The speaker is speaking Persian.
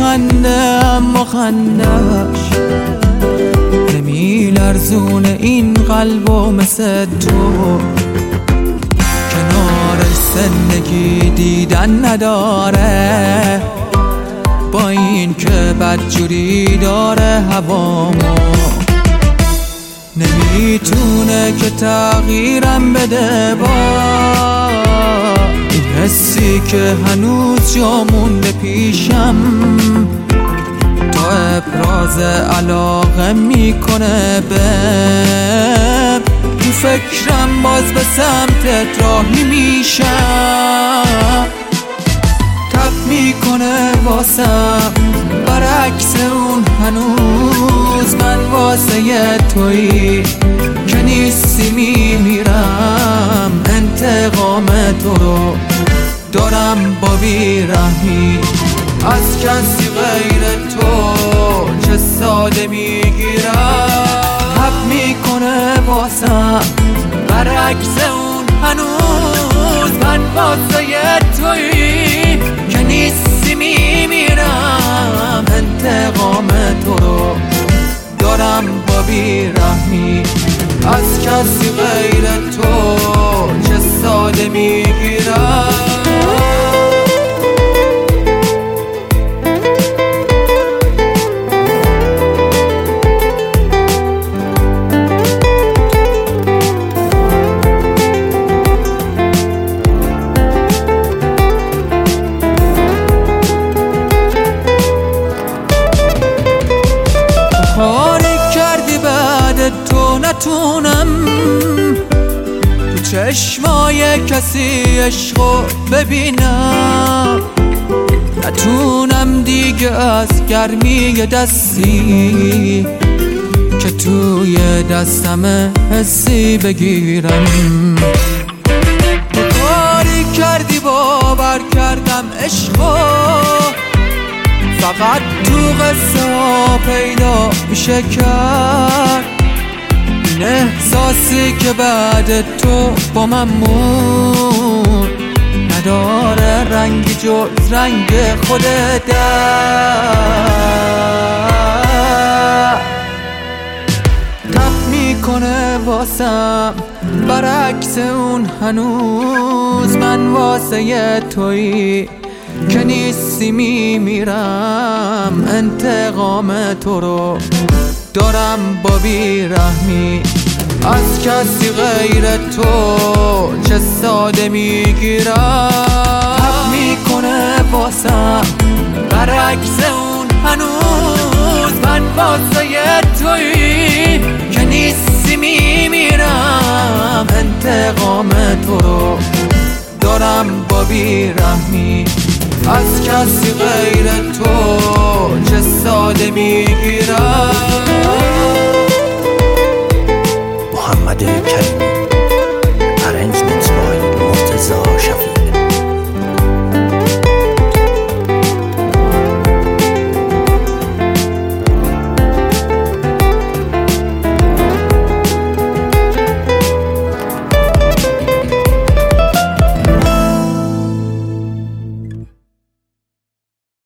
میخنده اما خندش نمیلرزونه این قلبو مثل تو. کنار زندگی دیدن نداره با این که بدجوری داره هوامو. نمیتونه که تغییرم بده با این حسی که هنوز جا مونده پیشم. تا ابراز علاقه میکنه بهم تو فکرم باز به سمتت راهی میشم. تب میکنه واسم برعکس اون هنوز من واسه تویی که نیستی میمیرم. انتقام تو رو دارم با بیرحمی از کسی غیر تو چه ساده میگیرم. تب میکنه واسم برعکس اون هنوز من واسه تویی که نیستی میمیرم. انتقام تو رو دارم با بیرحمی از کسی غیر تو چه ساده میگیرم. تو نتونم تو چشمای کسی عشقو ببینم. نتونم دیگه از گرمی دستی که توی دستم حسی بگیرم. کاری کردی باور کردم عشقو فقط تو قصه ها پیدا میشه کرد. این احساسی که بعد تو با من مون نداره رنگی جز رنگ خودت. تب میکنه واسم برعکس اون هنوز من واسه تویی که نیستی میمیرم. انتقام تو رو دارم با بیرحمی از کسی غیر تو چه ساده میگیرم. تب میکنه واسم برعکس اون هنوز من واسه تویی که نیستی میمیرم. انتقام تو رو دارم با بیرحمی از کسی غیر تو چه ساده میگیرم.